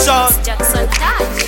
Jackson. Jackson Touch.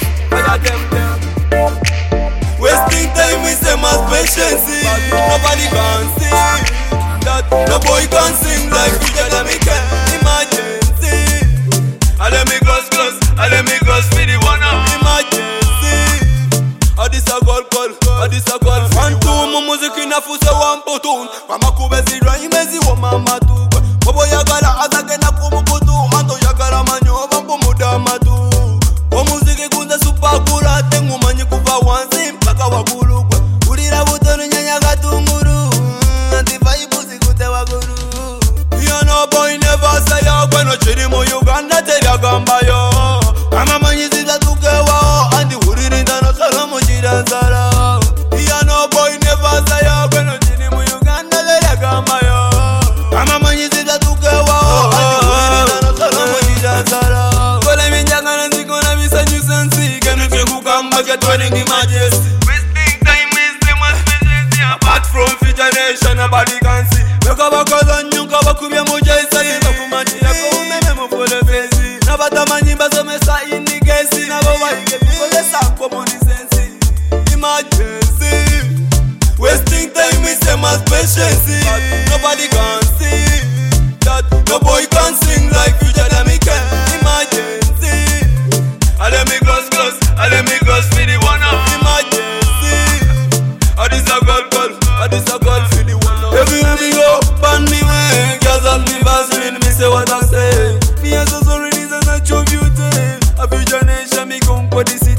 Wasting time with them as patience. Nobody can see that no boy can sing like you. Let me get emergency. I let me close, I let me close for the one of emergency. This a call, this a call. Phantom music inafuza one button. Mama kubezi dwa imezi wa mama tu. Bobo yagala azagena kumukutu. Anto yagala manyo vambo muda matu. O muziki kunza super kula. Tengu manyi kufa wansi mpaka wakulukwe. Ulira butonu nyanya katunguru. Anti vibe zikute waguru. You know boy never say ya. Kweno chini mu Uganda tebya gamba yo. Mama manyi zita tukewa. Anti uriri ndano salamu chidanzara. You know boy never say ya. Kweno chini mu Uganda tebya gamba yo. Mama manyi zita tukewa. Anti uriri ndano salamu chidanzara. Kole minjanga nzikona bisa nyusensi. Kenu cheku kamba get wedding emergency. Wasting time is the most business. Apart from future nation nobody can see. Weka bakaza nyuka bakubya mujaisa. Bakumachi yako umeme mufole fezi. Nabata manyimba somesa indigesi. Nabo waige pipole sa common sense. Emergency. Wasting time is the most patience. Nobody can see that no boy can sing like future. Let me get emergency. I let me close, I let me close for the one of emergency. This a call, this a call for the one of. Everywhere we go, ban me way. Girls and me vaseline, me say what I say. Me as a sorry, this is not your beauty. A future nation, me come for the city.